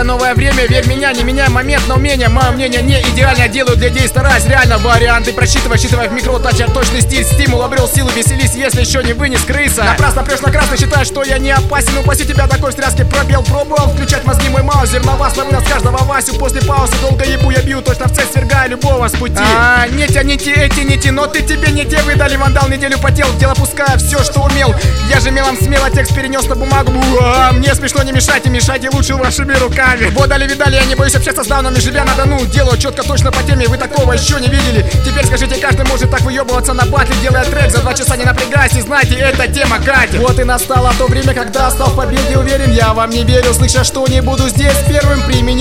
новое время, верь меня, не меняй момент на умение. Мое мнение не идеально, делаю для людей, стараюсь реально. Варианты просчитывай, считывай в микротаче точный стиль, стимул, обрел силу, веселись, если еще не вынес крыса. Напрасно прешь на красный, считаешь, что я не опасен. Упаси тебя такой встряски, пробел, пробовал включать мозги мой маузер. На вас ловлю с каждого Васю, после паузы долго ебу, я бью, точно в цель свергаю любого с пути. Не тяните эти нити, но ты тебе не те выдали, вандал, неделю потел, в дело пуская все, что умел. Я же мелом смело текст перенес на бумагу. Мне смешно, не мешайте, мешайте лучше вашими руками. Вот дали-видали, я не боюсь общаться с даунами, живя на Дону. Делаю четко, точно по теме, вы такого еще не видели. Теперь скажите, каждый может так выебываться на батле, делая трек за 2 часа, не напрягаясь, и знаете, эта тема катит. Вот и настало то время, когда стал в победе уверен. Я вам не верю, слыша, что не буду здесь первым применить.